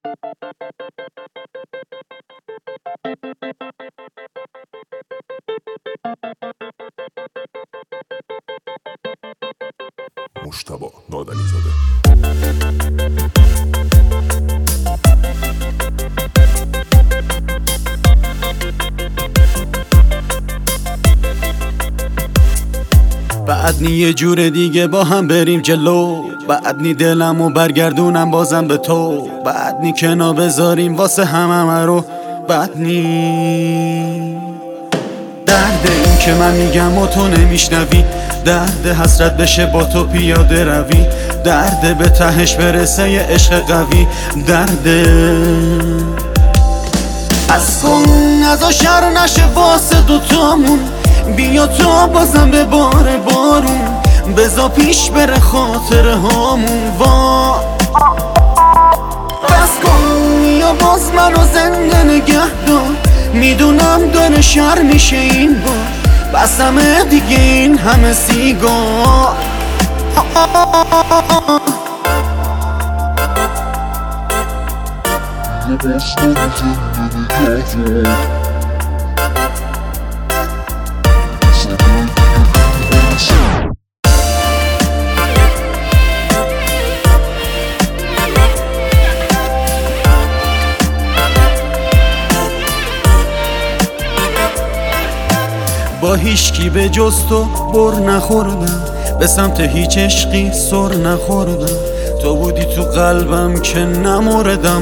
مجتبی نادری‌زاده. بعد نی یه جور دیگه با هم بریم جلو، بعد نی دلمو برگردونم بازم به تو، بعد نی کنا بذاریم واسه همه رو، بعد نی درد این که من میگم و تو نمیشنوی، درد حسرت بشه با تو پیاده روی، درد به تهش برسه یه عشق قوی، درد از کن ازا شر نشه واسه دوتامون، بیا تو بازم به بار بارون، بزا پیش بره خاطر هامون، وا بس کن یا باز منو زنده نگه دار، میدونم داره شر میشه این بار، بسمه دیگه این همه سیگار. با هیچکی به جز تو بر نخوردم، به سمت هیچ عشقی سر نخوردم، تو بودی تو قلبم که نمردم،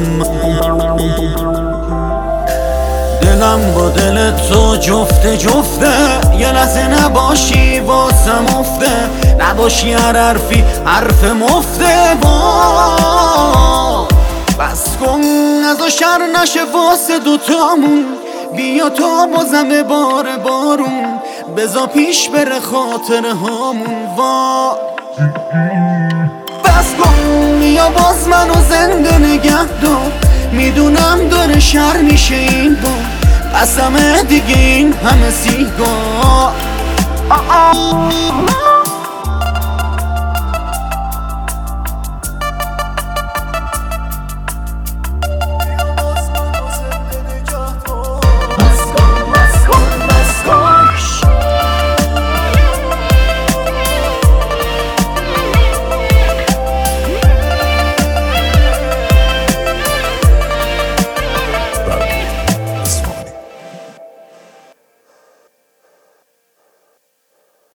دلم با دل تو جفته جفته، یه لحظه نباشی واسم افته، نباشی هر حرفی حرف مفته، با بس کن ازا شر نشه واسه دوتامون، بیا تو بازم به بار بارون، بزا پیش بره خاطر هامون، وا بس کن یا باز منو زنده نگه دار، میدونم داره شر میشه این بار، قسمه دیگه این همه سیگار.